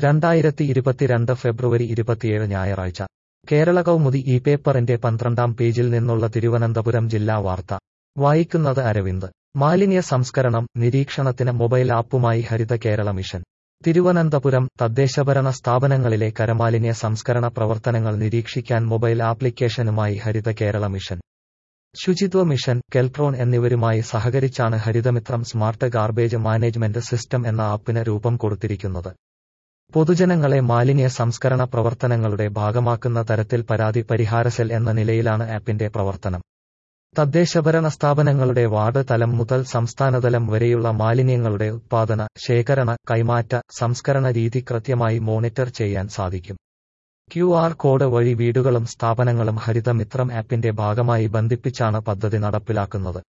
2022 ഫെബ്രുവരി 27 ഞായറാഴ്ച കേരള കൗമുദി ഈ പേപ്പറിന്റെ 12-ാം പേജിൽ നിന്നുള്ള തിരുവനന്തപുരം ജില്ലാ വാർത്ത വായിക്കുന്നത് അരവിന്ദ്. മാലിന്യ സംസ്കരണം നിരീക്ഷണത്തിന് മൊബൈൽ ആപ്പുമായി ഹരിത കേരള മിഷൻ. തിരുവനന്തപുരം തദ്ദേശഭരണ സ്ഥാപനങ്ങളിലെ കരമാലിന്യ സംസ്കരണ പ്രവർത്തനങ്ങൾ നിരീക്ഷിക്കാൻ മൊബൈൽ ആപ്ലിക്കേഷനുമായി ഹരിത കേരള മിഷൻ. ശുചിത്വ മിഷൻ, കെൽട്രോൺ എന്നിവരുമായി സഹകരിച്ചാണ് Harithamithram smart garbage management system എന്ന ആപ്പിന് രൂപം കൊടുത്തിരിക്കുന്നത്. പൊതുജനങ്ങളെ മാലിന്യ സംസ്കരണ പ്രവർത്തനങ്ങളുടെ ഭാഗമാക്കുന്ന തരത്തിൽ പരാതി പരിഹാര സെൽ എന്ന നിലയിലാണ് ആപ്പിന്റെ പ്രവർത്തനം. തദ്ദേശഭരണ സ്ഥാപനങ്ങളുടെ വാർഡ് തലം മുതൽ സംസ്ഥാനതലം വരെയുള്ള മാലിന്യങ്ങളുടെ ഉത്പാദന, ശേഖരണ, കൈമാറ്റ, സംസ്കരണ രീതി കൃത്യമായി മോണിറ്റർ ചെയ്യാൻ സാധിക്കും. QR കോഡ് വഴി വീടുകളും സ്ഥാപനങ്ങളും ഹരിതമിത്രം ആപ്പിന്റെ ഭാഗമായി ബന്ധിപ്പിച്ചാണ് പദ്ധതി നടപ്പിലാക്കുന്നത്.